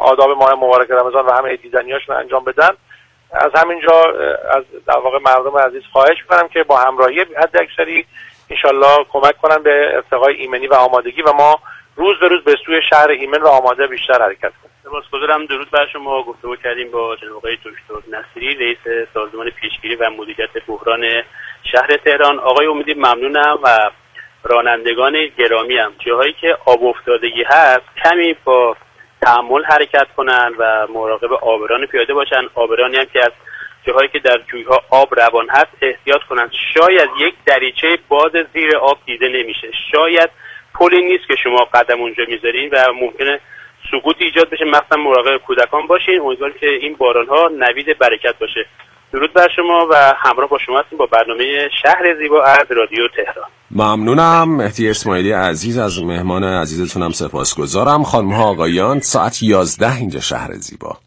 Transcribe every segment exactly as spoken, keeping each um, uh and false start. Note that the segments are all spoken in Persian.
آداب ماه مبارک رمضان و همه دیدنیاشون انجام بدن. از همینجا از در واقع مردم عزیز خواهش می‌کنم که با همراهی حداکثری انشالله کمک کنن به ارتقای ایمنی و آمادگی و ما روز به روز به سوی شهر ایمن و آماده بیشتر حرکت کنیم. سپاسگزارم. درود بر شما. گفتگو کردیم با جناب آقای دکتر نصیری، رئیس سازمان پیشگیری و مدیریت بحران شهر تهران. آقای امیدی ممنونم و رانندگان گرامی هم جاهایی که آب افتادگی هست کمی با تأمل حرکت کنن و مراقب آبران پیاده باشن. آبرانی هم که از جاهایی که در جویها آب روان هست احتیاط کنن. شاید یک دریچه باز زیر آب دیده نمیشه، شاید پلی نیست که شما قدم اونجا میذارین و ممکنه سقوط ایجاد بشه. مثلا مراقب کودکان باشین. امیدوارم که این بارانها نوید برکت باشه. درود بر شما و همراه با شما هستیم با برنامه شهر زیبا از رادیو تهران. ممنونم. مهدی اسماعیلی عزیز از مهمان عزیزتونم سپاسگزارم. خانم ها آقایان، ساعت یازده اینجا شهر زیبا.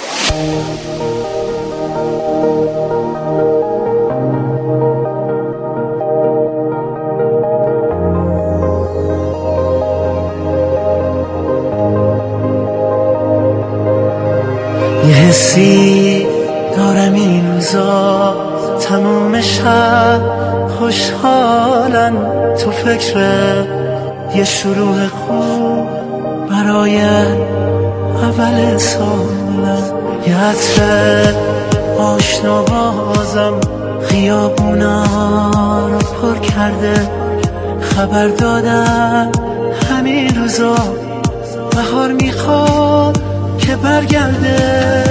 یه حسی دارم این روزا تموم شب خوشحالن، تو فکر یه شروع خوب برای اول سالم. یه عطر آشنا بازم خیابونا رو پر کرده، خبر دادن همین روزا بهار میخواد که برگرده.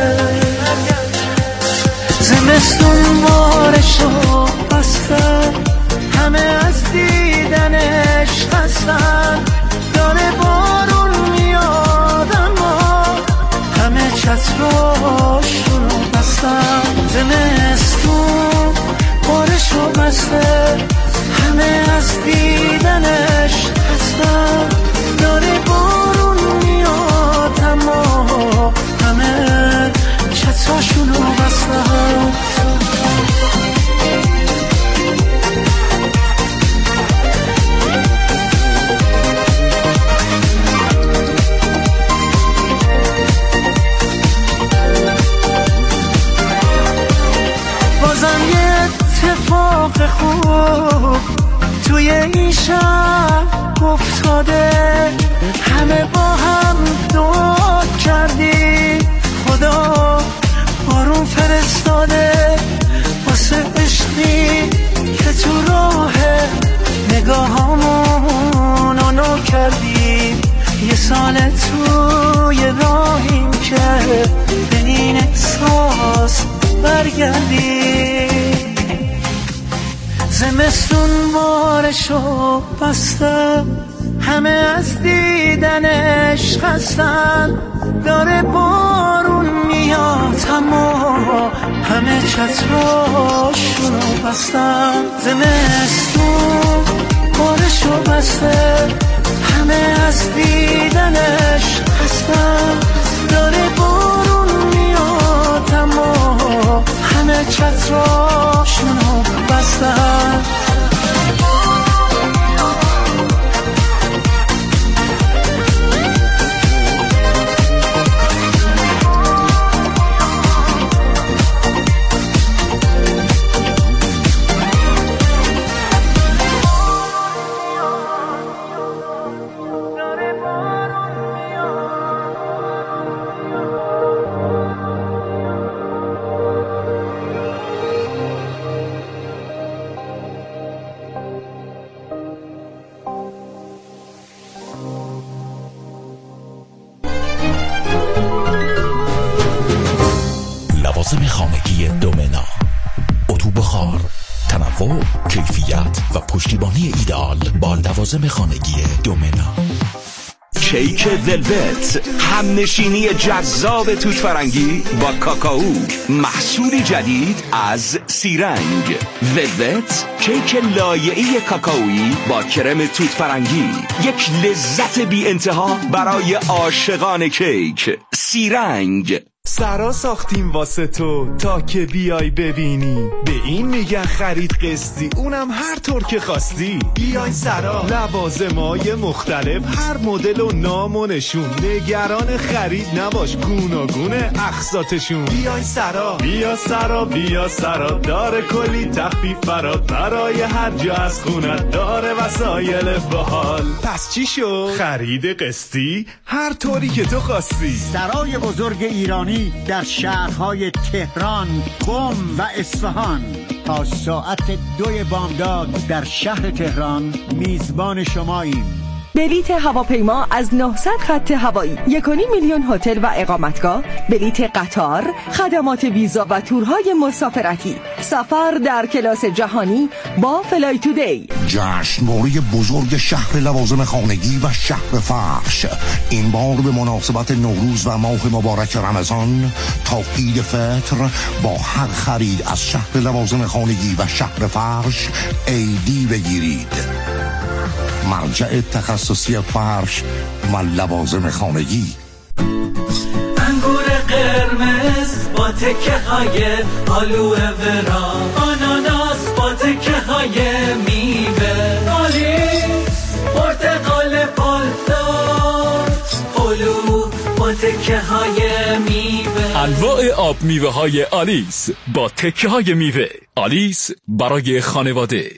زمستون بارشو بستن، همه از دیدنش خستن، داره بارون میاد اما همه چتراشونو بستن. زمستون بارشو بسته، همه از دیدنش خستن، داره بارون میاد اما همه چتراشونو بستن. بازم یه اتفاق خوب توی این شب افتاده، همه با هم دعا کردی خدا بارون فرستاده، واسه عشقی که تو راه نگاهامون آنو کردی. یه سال توی راهیم که به این احساس برگردی. زمستون بارشو بستم، همه از دیدنش خستن، داره بارون میاد اما همه چتراشونو بستن. زمستون بارشو بسته، همه از دیدنش خستن، داره بارون میاد اما همه چتراشونو بستن. لوازم خانگی دومنا، اتو بخار، تنوع، کیفیت و پشتیبانی ایدئال با لوازم خانگی دومنا. کیک ولوت، همنشینی جذاب توت فرنگی با کاکائو، محصولی جدید از سیرنگ. ولوت، کیک لایه‌ای کاکائویی با کرم توت فرنگی، یک لذت بی انتها برای عاشقان کیک. سیرنگ. سرا ساختیم واسه تو تا که بیای ببینی. به این میگن خرید قسطی، اونم هر طور که خواستی. بیاین سرا، لوازمای مختلف، هر مدل و نام و نشون. نگران خرید نباش، گوناگون اقساطشون. بیاین سرا، بیا سرا، بیا سرا، داره کلی تخفیف برات، برای هر جا از خونت، داره وسایل باحال. پس چی شد؟ خرید قسطی هر طوری که تو خواستی. سرای بزرگ ایرانی در شهرهای تهران، قم و اصفهان تا ساعت دوی بامداد در شهر تهران میزبان شماییم. بلیت هواپیما از نهصد خط هوایی، یک و نیم میلیون هتل و اقامتگاه، بلیت قطار، خدمات ویزا و تورهای مسافرتی، سفر در کلاس جهانی با فلای تودی. جشنواره بزرگ شهر لوازم خانگی و شهر فرش، این بار به مناسبت نوروز و ماه مبارک رمضان تا عید فطر با هر خرید از شهر لوازم خانگی و شهر فرش ایدی بگیرید. مرجع تخصصی فرش و لوازم خانگی. انگور قرمز با تکه های آلوه ورا، آناناس با تکه های میوه، آلیس پرتقال پالدار، هلو با تکه های میوه. انواع آب میوه های آلیس با تکه های میوه. آلیس برای خانواده.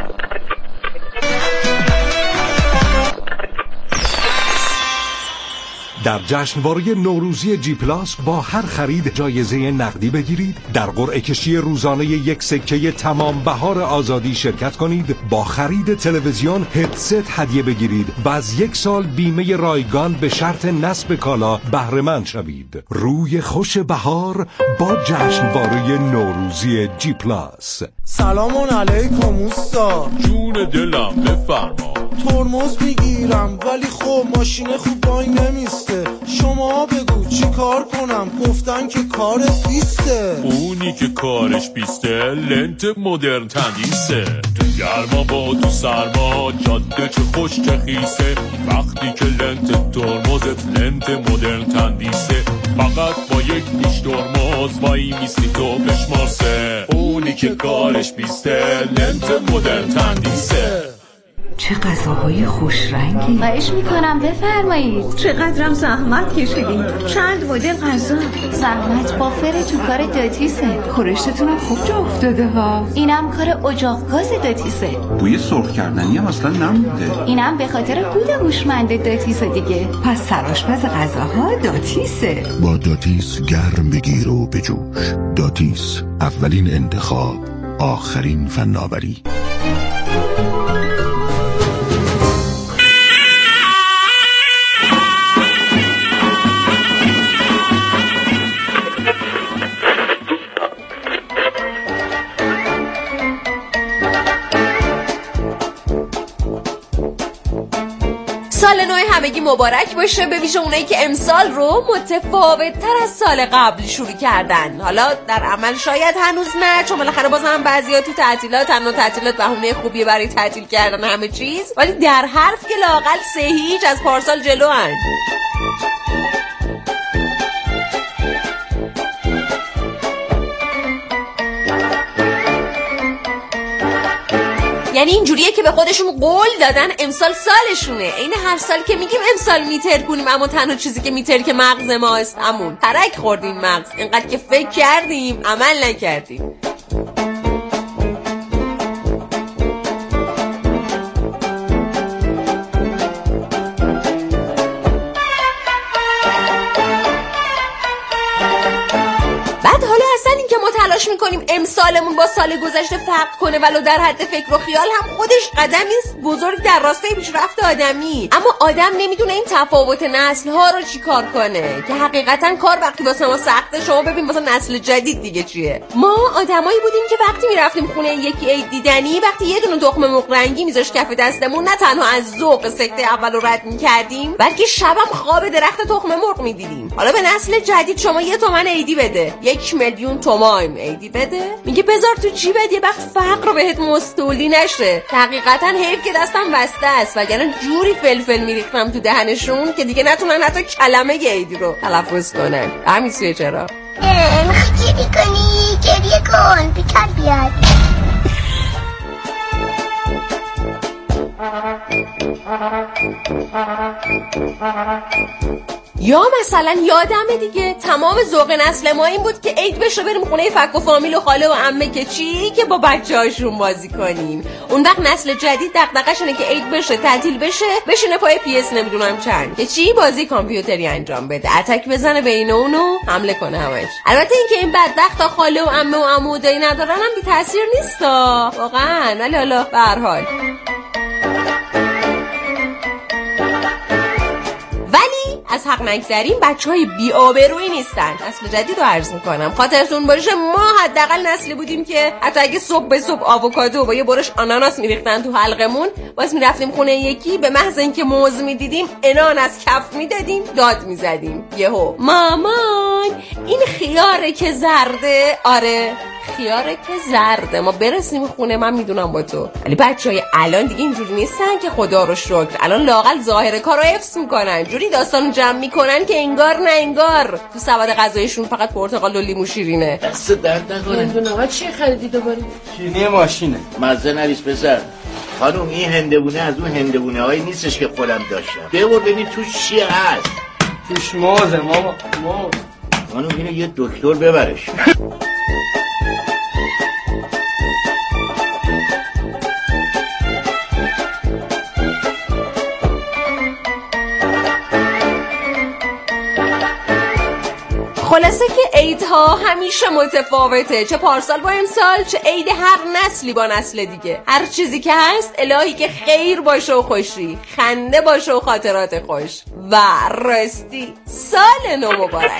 در جشنواره نوروزی جی پلاس با هر خرید جایزه نقدی بگیرید، در قرعه کشی روزانه یک سکه تمام بهار آزادی شرکت کنید، با خرید تلویزیون هدست هدیه بگیرید و از یک سال بیمه رایگان به شرط نصب کالا بهره مند شوید. روی خوش بهار با جشنواره نوروزی جی پلاس. سلام علیکم اوستا. جون دلم بفرما. ترمز میگیرم ولی خب ماشین خوب وای نمیسته، شما بگو چی کار کنم؟ گفتن که کارت بیسته. اونی که کارش بیسته لنت مدرن تندیسه. تو گرما با تو سرما جاده چه خوش چه خیسه، وقتی که لنت ترمزت لنت مدرن تندیسه، فقط با یک پیش ترمز وای میستی تو بشمارسه. اونی که کارش بیسته لنت مدرن تندیسه. چه غذاهای خوش رنگی. خواهش میکنم بفرمایید. چقدرم زحمت کشیدین. چند مدل غذا. زحمت با فر تو کار داتیسه. خورشتتونم خوب جا افتاده ها. اینم کار اجاق گاز داتیسه. بوی سرخ کردنی هم اصلا نمونده. اینم به خاطر کود هوشمند داتیسه دیگه. پس سرآشپز غذاها داتیسه. با داتیس گرم بگیر و بجوش. داتیس، اولین انتخاب، آخرین فناوری. سال نو همگی مبارک باشه، به ویژه اونایی که امسال رو متفاوت تر از سال قبل شروع کردن. حالا در عمل شاید هنوز نه، چون بالاخره باز هم بعضیا تو تعطیلات هنوز تعطیلات بهونه خوبیه برای تعطیل کردن همه چیز، ولی در حرف که لااقل سه هیچ از پارسال جلو هن. یعنی اینجوریه که به خودشون قول دادن امسال سالشونه. این هر سال که میگیم امسال میتر کنیم، اما تنها چیزی که میتر که مغز ما است، همون ترک خوردیم مغز. اینقدر که فکر کردیم عمل نکردیم. بعد حالا اصلا این که ما تلاش میکنیم امسالمون با سال گذشته فرق کنه ولو در حد فکر و خیال، هم خودش قدمی است بزرگ در راستای پیشرفت آدمی. اما آدم نمیدونه این تفاوت نسل ها رو چی کار کنه، که حقیقتا کار وقتی واسه ما سخته، شما ببین واسه نسل جدید دیگه چیه. ما آدمایی بودیم که وقتی میرفتیم خونه یکی عید دیدنی، وقتی یه دونه تخم مرغ رنگی میذاش کف دستمون، نه تنها از ذوق سکته اول رو رد میکردیم، بلکه شبم خواب درخت تخم مرغ میدیدیم. حالا به نسل جدید شما یه تومن عیدی بده، یک میلیون تومان ایدی بده؟ میگه بذار تو جیبت یه وقت فقر رو بهت مستولی نشه. حقیقتا حیف که دستم بسته است وگرنه جوری فلفل میریختم تو دهنشون که دیگه نتونن حتی کلمه ایدی رو تلفظ کنن. همین سویه چرا؟ میخوای گریه کنی؟ گریه کن بیکار بیاد. یا مثلا یادمه دیگه تمام ذوق نسل ما این بود که عید بشه بریم خونه فک و فامیل و خاله و عمه که چی که با بچه‌هاشون بازی کنیم. اون وقت نسل جدید دغدغه‌ش اینه که عید بشه تعطیل بشه بشینه پای پی اس نمیدونم چند که چی بازی کامپیوتری انجام بده، اتک بزنه بین اونو حمله کنه همش. البته اینکه این بدبختا خاله و عمه و عمو دایی ندارن هم بی تاثیر نیستا واقعا، ولی حالا به هر حال از حق نگذریم بچهای بی آبرویی نیستن. نسل جدید رو عرض میکنم خاطرتون باشه ما حداقل نسلی بودیم که حتی اگه صبح به صبح آووکادو با یه برش آناناس میریختن تو حلقمون باز میرفتیم خونه یکی به محض اینکه موز میدیدیم انان از کف میدادیم داد میزدیم یهو مامان این خیاره که زرده. آره خیاره که زرده. ما برسیم خونه من میدونم با تو، ولی بچهای الان دیگه اینجوری نیستن که خدا رو شکر. الان لااقل ظاهر کارو حفظ میکنن، جوری داستانو جمع میکنن که انگار نه انگار تو سبد غذایشون فقط پرتقال و لیمو شیرینه. دست درد نکنه. نمیدونم آقا چی خریدی دوباره؟ شیرینی ماشینه. مزه نریز پسر. خانم این هندبونه از اون هندبونه هایی نیستش که خودم داشتم. ببر ببین توش چی هست. توش موزه ماما موز. خانم اینو یه دکتر ببرش. خلاصه که عیدها همیشه متفاوته، چه پارسال با امسال چه عید هر نسلی با نسل دیگه. هر چیزی که هست الهی که خیر باشه و خوشی، خنده باشه و خاطرات خوش و راستی سال نو مبارک.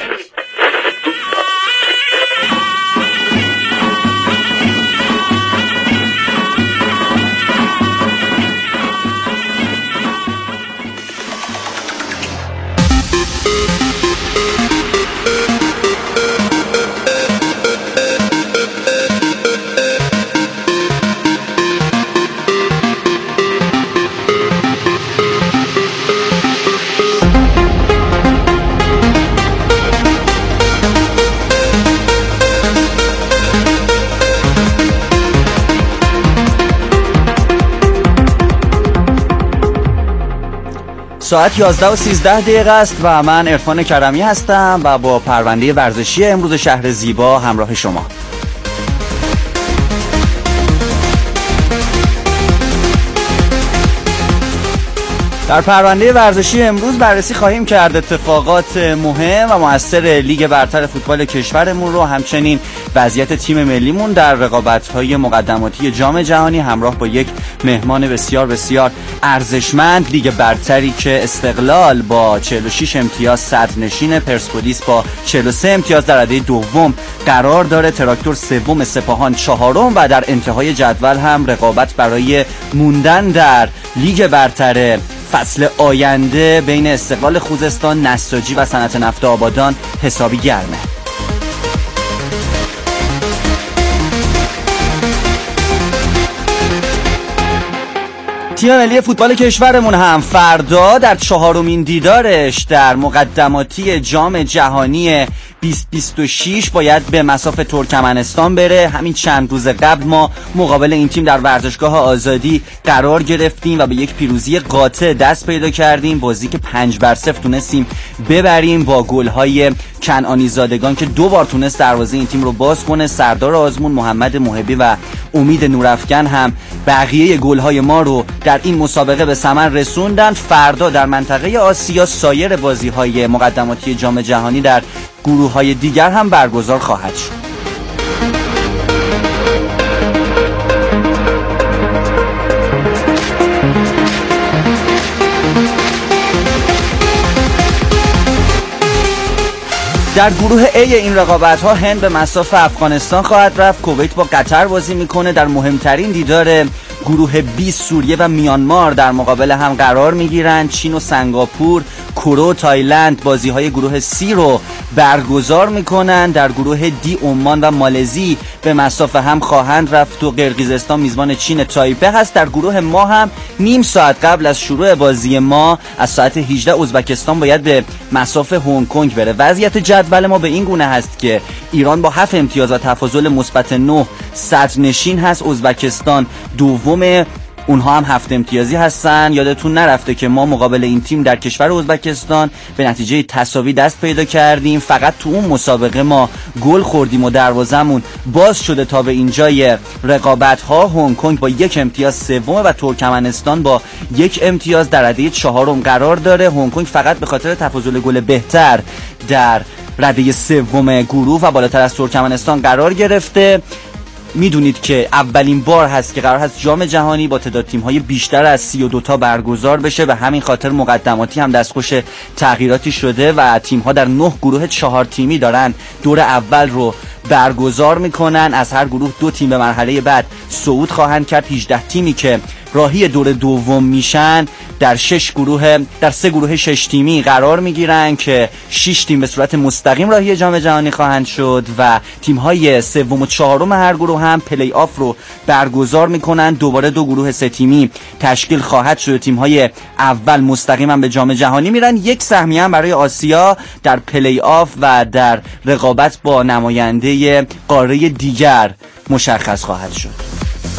ساعت یازده و سیزده دقیقه است و من عرفان کرمی هستم و با پرونده ورزشی امروز شهر زیبا همراه شما. در پرونده ورزشی امروز بررسی خواهیم کرد اتفاقات مهم و مؤثر لیگ برتر فوتبال کشورمون رو، همچنین وضعیت تیم ملیمون در رقابت‌های مقدماتی جام جهانی همراه با یک مهمان بسیار بسیار ارزشمند. لیگ برتری که استقلال با چهل و شش امتیاز صدرنشین، پرسپولیس با چهل و سه امتیاز در رده دوم قرار داره، تراکتور سوم، سپاهان چهارم و در انتهای جدول هم رقابت برای موندن در لیگ برتر فصل آینده بین استقلال خوزستان، نساجی و صنعت نفت آبادان حسابی گرمه. تیم ملی فوتبال کشورمون هم فردا در چهارمین دیدارش در مقدماتی جام جهانی بیست بیست و شش باید به مصاف ترکمنستان بره. همین چند روز قبل ما مقابل این تیم در ورزشگاه آزادی قرار گرفتیم و به یک پیروزی قاطع دست پیدا کردیم. بازی که پنج بر صفر تونستیم ببریم با گل‌های کنعانی زادگان که دو بار تونست دروازه این تیم رو باز کنه. سردار آزمون، محمد محبی و امید نورافکن هم بقیه گل‌های ما رو در این مسابقه به ثمر رسوندن. فردا در منطقه آسیا سایر بازی‌های مقدماتی جام جهانی در گروه‌های دیگر هم برگزار خواهد شد. در گروه A این رقابت‌ها هند به مصاف افغانستان خواهد رفت، کویت با قطر بازی میکنه. در مهمترین دیدار گروه B سوریه و میانمار در مقابل هم قرار میگیرند. چین و سنگاپور کرو تایلند بازی های گروه سی رو برگزار میکنن. در گروه دی عمان و مالزی به مسافه هم خواهند رفت و قرقیزستان میزبان چین تایپه هست. در گروه ما هم نیم ساعت قبل از شروع بازی ما از ساعت هجده ازبکستان باید به مسافه هنگ کنگ بره. وضعیت جدول ما به این گونه هست که ایران با هفت امتیاز و تفاضل مثبت نه صدرنشین هست. ازبکستان دوم، اونها هم هفت امتیازی هستن. یادتون نرفته که ما مقابل این تیم در کشور ازبکستان به نتیجه تساوی دست پیدا کردیم. فقط تو اون مسابقه ما گل خوردیم و دروازمون باز شده تا به اینجای رقابت ها. هنگ کنگ با یک امتیاز سوم و ترکمنستان با یک امتیاز در رده چهارم قرار داره. هنگ کنگ فقط به خاطر تفاضل گل بهتر در رده سوم گروه و بالاتر از ترکمنستان قرار گرفته. میدونید که اولین بار هست که قرار هست جام جهانی با تعداد تیم‌های بیشتر از سی و دو تا برگزار بشه و همین خاطر مقدماتی هم دستخوش تغییراتی شده و تیم‌ها در نه گروه چهار تیمی دارن دور اول رو برگزار میکنن. از هر گروه دو تیم به مرحله بعد صعود خواهند کرد. هجده تیمی که راهی دور دوم میشن در شش گروه در سه گروه شش تیمی قرار میگیرن که شش تیم به صورت مستقیم راهی جام جهانی خواهند شد و تیم‌های سوم و چهارم هر گروه هم پلی آف رو برگزار میکنن. دوباره دو گروه سه تیمی تشکیل خواهد شد. تیم‌های اول مستقیما به جام جهانی میرن. یک سهمیه هم برای آسیا در پلی آف و در رقابت با نماینده قاره دیگر مشخص خواهد شد.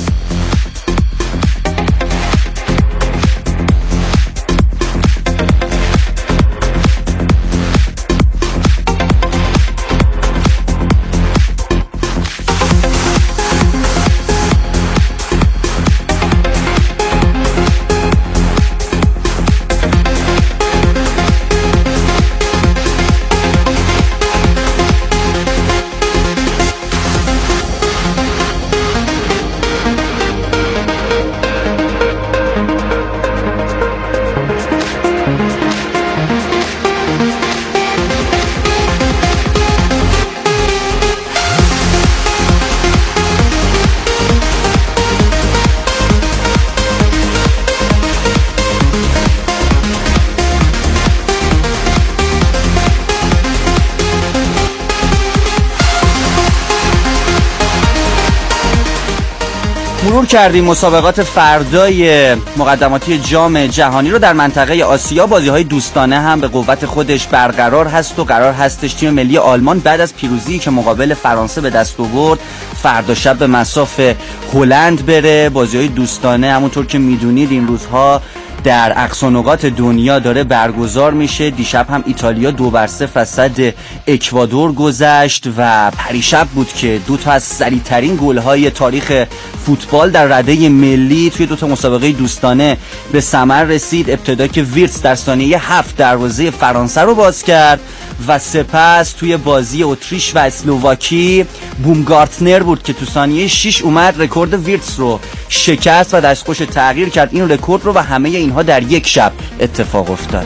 مرور کردیم مسابقات فردای مقدماتی جام جهانی رو. در منطقه آسیا بازی‌های دوستانه هم به قوت خودش برقرار هست و قرار هستش تیم ملی آلمان بعد از پیروزی که مقابل فرانسه به دست آورد فردا شب به مصاف هلند بره. بازی‌های دوستانه همونطور که میدونید این روزها در اقصا نقاط دنیا داره برگزار میشه. دیشب هم ایتالیا دو بر صفر از صد اکوادور گذشت و پریشب بود که دو تا از سریع‌ترین گل‌های تاریخ فوتبال در رده ملی توی دو تا مسابقه دوستانه به ثمر رسید. ابتدا که ویرتس در ثانیه هفت دروازه فرانسه رو باز کرد و سپس توی بازی اتریش و اسلوواکی بومگارتنر بود که تو ثانیه شش اومد رکورد ویرتس رو شکست و دستخوش تغییر کرد این رکورد رو و همه اینها در یک شب اتفاق افتاد.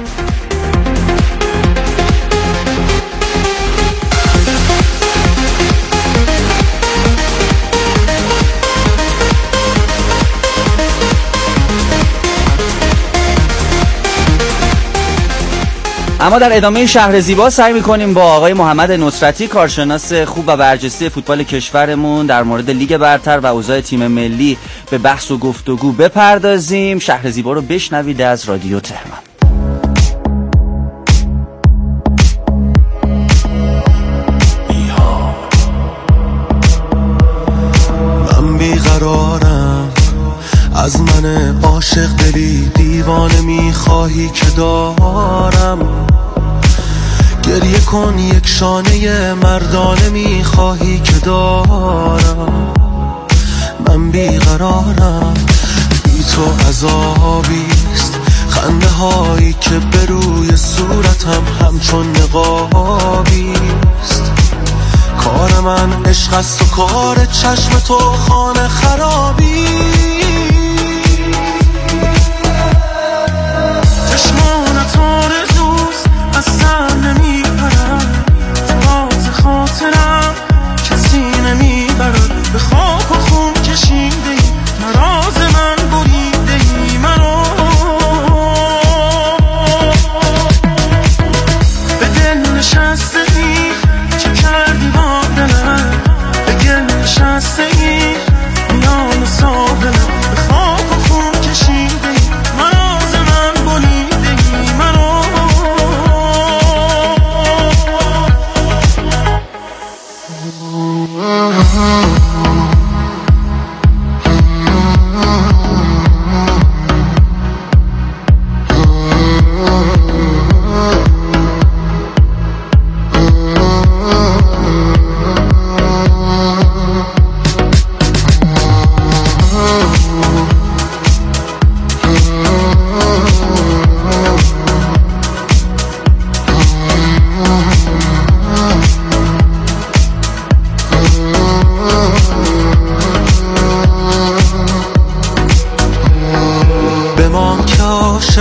اما در ادامه شهر زیبا سعی می‌کنیم با آقای محمد نصرتی کارشناس خوب و برجسته فوتبال کشورمون در مورد لیگ برتر و اوضاع تیم ملی به بحث و گفتگو بپردازیم. شهر زیبا رو بشنوید از رادیو تهران. من بیقرارم، از من عاشق دلی دیوانه میخواهی که دارم. گریه کن یک شانه مردانه میخواهی که دارم. من بیقرارم، بی تو عذابیست، خنده هایی که به روی صورتم همچون نقابیست. کار من عشق است و کار چشم تو خانه خرابی. چشمانت آرزوست از سر نمیپرد، باز خاطرم کسی نمیبرد. به خاک و خون کشیده ای نراز من بریده ای منو.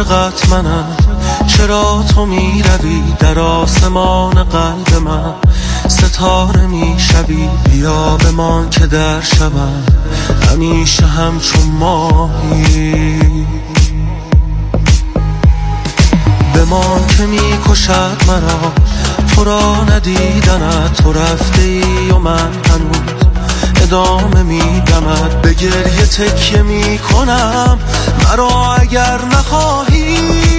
عاشقت منم، چرا تو می روی در آسمان قلب من، ستاره می شوی بیا بمان که در شبم همیشه همچون ماهی، بمان که می کشد مرا تو را ندیدنت، تو رفته ای و من هنوز ادامه میدمت، به گریه تکیه میکنم مرا اگر نخواهی،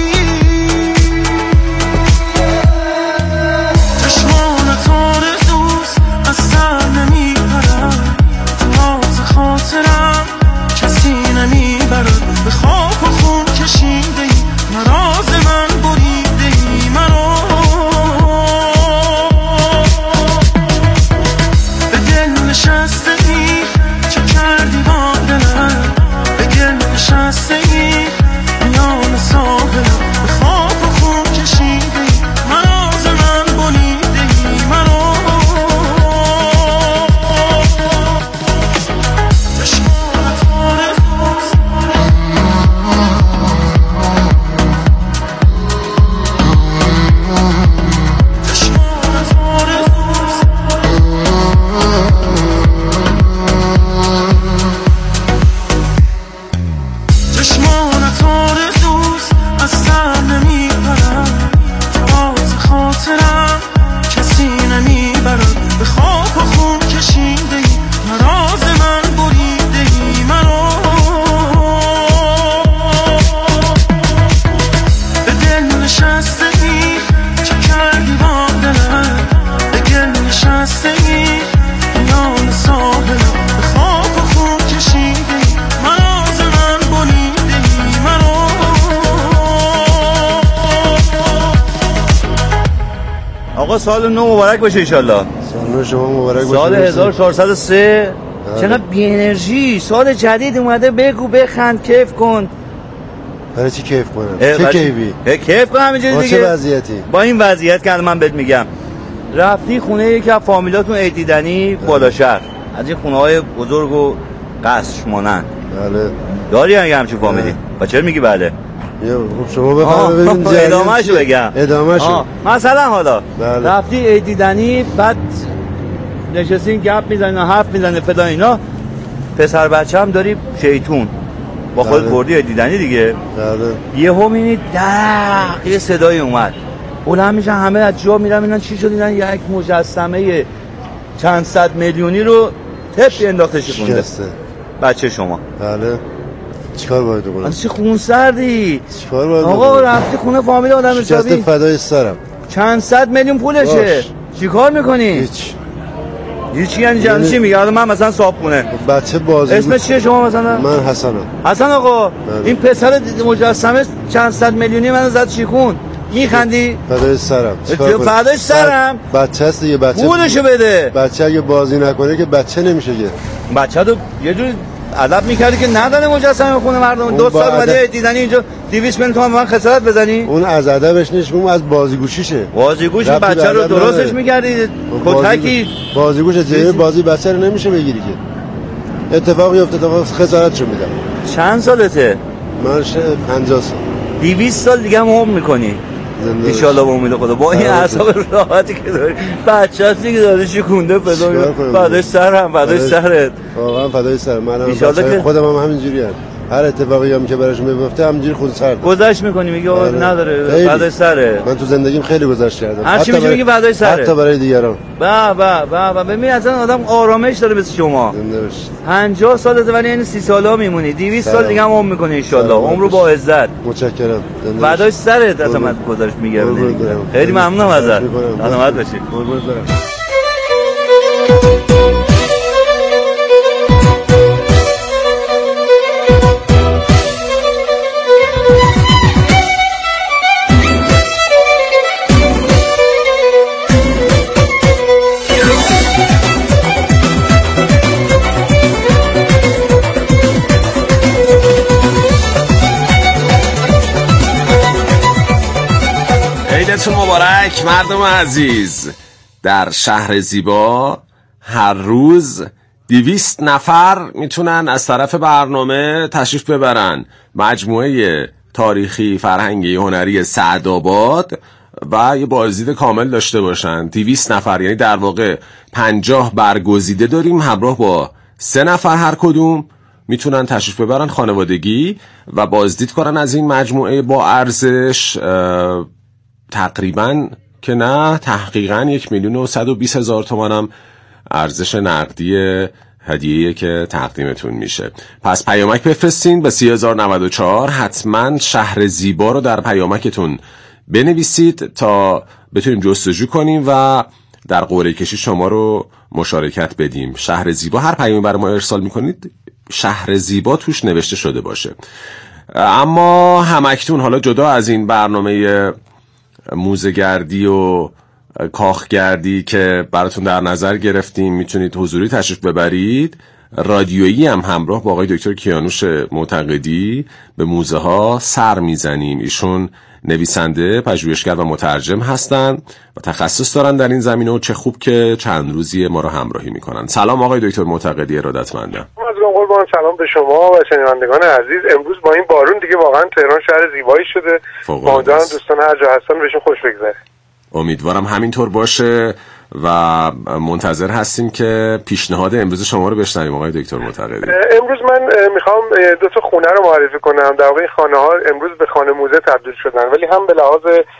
چشمان تارزوز از سر نمیپرد، تو راز خاطرم کسی نمیبرد، به خاک و خون کشیده ای مراز من بریده ای مرا، به دل نشسته ای چه کردی با دلم، به گل نشسته ای میان ساحلم، به خاک و خون کشیده ای مراز من بریده ای مرا، چشمانت آرزوست چشمانت آرزوست از سر نمیپرد، تو راز خاطرم کسی نمیبرد، به خاک و خون کشیده ای مراز من بریده ای مرا، به دل نشسته ای چه کردی با دلم، به گل نشسته ای میان ساحلم، به خاک و خون کشیده ای مراز من بریده ای مرا. آقا سال نو مبارک باشه انشالله. سال نو شما مبارک باشه. سال هزار و چهارصد و سه. چقدر بی انرژی. سال جدید اومده، بگو بخند کیف کن. برای چی کیف کنم؟ چه برای... کیفی؟ کیف کنم اینجوری دیگه. با چه وضعیتی؟ با این وضعیت که من بهت میگم. رفتی خونه یکی از فامیلاتون عید دیدنی بالا شهر، از این خونه های بزرگ و قصر مانند. بله. داری اگه همچین فامیلی؟ با چرا میگی بله؟ خب شما بفرمایید ببین ادامه‌شو بگم. ادامه‌شو. مثلا حالا بله. رفتی عید دیدنی، بعد نشستین گپ میزنین حرف میزنه فدا اینا، پسر بچه هم داری شیطون با خود بله. بردی عید دیدنی دیگه. بله. یهو میبینی دق یه صدای اومد، بلند میشن همه از جا میرن اینا چی شد، اینا یک مجسمه چند صد میلیونی رو تپ انداختش خونده بچه شما. بله. چیکار باید کنم؟ از چه خون سردی؟ چیکار باید آقا رفتی خونه فامیل آدم حسابی؟ شکست فدای سرم. چند صد میلیون پولشه. چیکار میکنی؟ هیچ. هیچ یعنی جان چی میگه؟ من مثلا صاحب خونه. بچه بازی. اسمش چیه شما مثلا؟ من حسنم. حسن آقا، بله. این پسر مجسمه چند صد میلیونی منو زد شیکون. میخندی؟ فدای سرم. فدای سرم؟ بچه است دیگه، بچه. پولشو بده. بچه اگه بازی نکنه که بچه نمیشه که. بچه تو یه جور ادب میکردی که نداره مجسمه خونه مردم. دو سال اومده دیدنی اینجا دویست میلیون تومان من خسارت بزنی؟ اون از ادبش نیست، اون از بازیگوشیشه. بازیگوش بچه رو درستش میکردی؟ کتکی بازیگوش جای بازی بچه رو نمیشه بگیری که. اتفاقی افتاد اتفاق خسارتشو میدم. چند سالته؟ من پنجاه سال. دویست سال دیگه هم عمر میکنی ان شاء الله به امید خدا. با این اعصاب راحتی که داری، بچه‌سی که داره شکونده فدا فدای سرم، فدای سرت. واقعا فدای سرم. منم بچه‌های خودم هم همینجوری ام. هر اتفاقی هم که براش میفته همینجوری خود سرد گذشت میکنی، میگه آقا نداره فدای سره. من تو زندگیم خیلی گذشت کردم، هر چی میگی فدای سره، حتی برای دیگران. با با با با ببین اصلا آدم آرامش داره مثل شما. زنده باشی. پنجاه سالته ولی این سی سالا میمونی، دویست سال دیگه هم عمر میکنی ان شاء الله. عمر با عزت. متشکرم. فدای سرت. اصلا من گذشت میگم. خیلی ممنونم ازت. سلامت باشی. قربونت برم. عیدتون مبارک مردم عزیز. در شهر زیبا هر روز دویست نفر میتونن از طرف برنامه تشریف ببرن. مجموعه تاریخی، فرهنگی، هنری سعدآباد و یه بازدید کامل داشته باشن. دویست نفر، یعنی در واقع پنجاه برگزیده داریم همراه با سه نفر هر کدوم میتونن تشریف ببرن خانوادگی و بازدید کنن از این مجموعه با ارزش تقریبا که نه تحقیقا یک میلیون و صد و بیست هزار تومان هم ارزش نقدی هدیه‌ای که تقدیمتون میشه. پس پیامک بفرستین به سی هزار و نود و چهار. حتما شهر زیبا رو در پیامکتون بنویسید تا بتونیم جستجو کنیم و در قرعه کشی شما رو مشارکت بدیم. شهر زیبا، هر پیامی برای ما ارسال میکنید شهر زیبا توش نوشته شده باشه. اما همکنون حالا جدا از این برنامه موزه‌گردی و کاخگردی که براتون در نظر گرفتیم، میتونید حضوری تشریف ببرید. رادیویی هم همراه با آقای دکتر کیانوش معتقدی به موزه ها سر میزنیم. ایشون نویسنده، پژوهشگر و مترجم هستن و تخصص دارن در این زمینه و چه خوب که چند روزی ما رو همراهی میکنن. سلام آقای دکتر معتقدی، ارادتمندم. قربان سلام به شما و شنوندگان عزیز. امروز با این بارون دیگه واقعا تهران شهر زیبایی شده. امیدوارم دوستان هر جا هستن بهشون خوش بگذره. امیدوارم همینطور باشه و منتظر هستیم که پیشنهاد امروز شما رو بشنویم آقای دکتر معتقدی. امروز من میخوام دو تا خونه رو معرفی کنم. در واقع خانه ها امروز به خانه موزه تبدیل شدن، ولی هم به لحاظ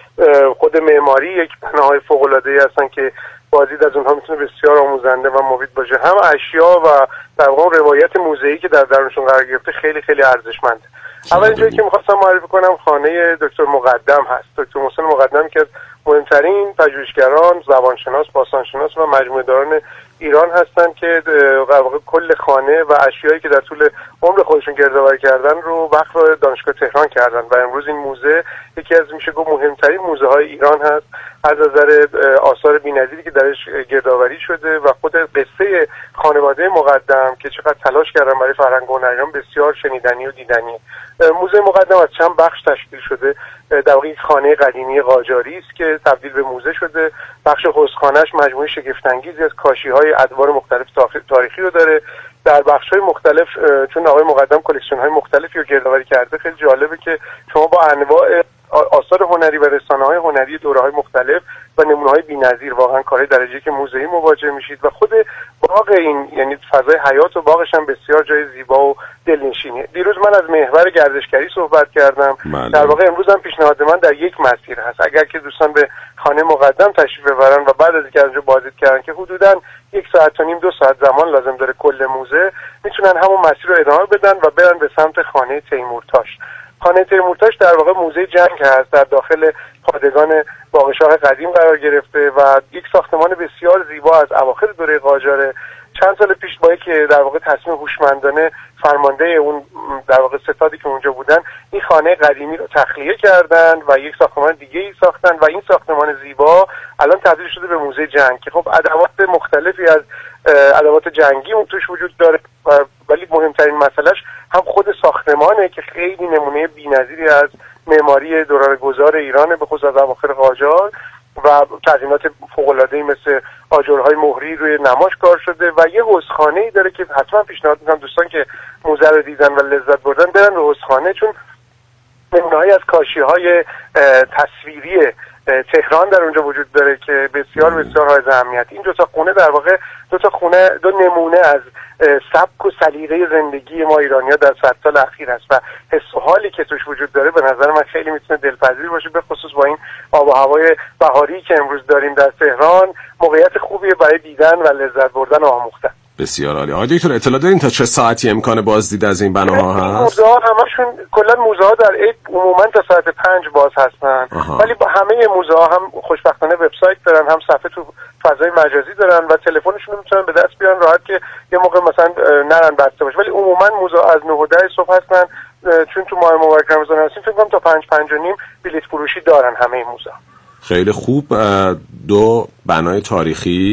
خود معماری یک بناهای فوق العاده ای هستن که بازدید از اونها میتونه بسیار آموزنده و مفید باشه. هم اشیا و در واقع روایت موزه‌ای که در درونشون قرار گرفته خیلی خیلی ارزشمنده. اولین جایی که می‌خواستم معرفی کنم خانه دکتر مقدم هست. دکتر محسن مقدم که از مهمترین پژوهشگران، زبانشناس، باستانشناس و مجموعه‌داران ایران هستند که در واقع کل خانه و اشیایی که در طول عمر خودشون گردآوری کردن رو وقف دانشگاه تهران کردن و امروز این موزه یکی از میشه گفت مهمترین موزه های ایران هست از نظر آثار بی‌نظیری که درش گردآوری شده و خود قصه خانواده مقدم که چقدر تلاش کردن برای فرهنگ و هنر ایران بسیار شنیدنی و دیدنی. موزه مقدم از چند بخش تشکیل شده. در واقع خانه قدیمی قاجاری است که تبدیل به موزه شده. بخش حوضخانه‌اش مجموعه شگفت‌انگیزی از کاشی‌های ادوار مختلف تاریخی رو داره. در بخش‌های مختلف چون آقای مقدم کلکسیون‌های مختلفی رو گردآوری کرده، خیلی جالبه که شما با انواع آثار هنری و رسانه‌های هنری دوره‌های مختلف و نمونه‌های بی‌نظیر واقعا کارهای درجه‌ای که موزه‌ای مواجه میشید و خود باغ این یعنی فضای حیات و باغش هم بسیار جای زیبا و دلنشینه. دیروز من از محور گردشگری صحبت کردم. ماله. در واقع امروز هم پیشنهاد من در یک مسیر هست. اگر که دوستان به خانه مقدم تشریف ببرن و بعد از اینکه اونجا بازدید کردن که حدوداً یک ساعت و نیم دو ساعت زمان لازم داره کل موزه، میتونن همون مسیر رو ادامه بدن و برن به سمت خانه تیمورتاش. خانه تیمورتاش در واقع موزه جنگ هست، در داخل پادگان باغشاه قدیم قرار گرفته و یک ساختمان بسیار زیبا از اواخر دوره قاجاره. چند سال پیش با یک در واقع تصمیم هوشمندانه فرمانده اون در واقع ستادی که اونجا بودن این خانه قدیمی رو تخلیه کردن و یک ساختمان دیگه ای ساختن و این ساختمان زیبا الان تبدیل شده به موزه جنگ که خب ادوات مختلفی از ادوات جنگی اون توش وجود داره، ولی مهمترین مسئلهش هم خود ساختمانه که خیلی نمونه بی‌نظیری از معماری دوران گذار ایرانه، به خصوص از اواخر قاجار و تزیینات فوق‌العاده‌ای مثل آجرهای مهری روی نماش کار شده و یه حوضخانه‌ای داره که حتما پیشنهاد می‌کنم دوستان که موزه رو دیدن و لذت بردن برن به حوضخانه، چون نمونه‌هایی از کاشی‌های تصویری تهران در اونجا وجود داره که بسیار بسیار حائز اهمیت. این دو تا خونه در واقع دو تا خونه دو نمونه از سبک و سلیقه زندگی ما ایرانی‌ها در صد سال اخیر است و حس و حالی که توش وجود داره به نظر من خیلی میتونه دلپذیر باشه، به خصوص با این آب و هوای بهاری که امروز داریم در تهران. موقعیت خوبیه برای دیدن و لذت بردن و آموختن. بسیار عالی. آقای دکتر اطلاع دارین تا چه ساعتی امکان بازدید از این بناها هست؟ موزه ها همشون کلا موزه ها در عید عموما تا ساعت پنج باز هستن، ولی با همه موزه ها هم خوشبختانه وبسایت دارن، هم صفحه تو فضای مجازی دارن و تلفنشون رو میتونن به دست بیارن راحت که یه موقع مثلا نرن بسته باشه، ولی عموما موزه از نه و ده صبح هستن، چون تو ماه مبارک رمضان هستیم فکر کنم تا پنج پنج و نیم بلیط فروشی دارن همه موزه. خیلی خوب. دو بنای تاریخی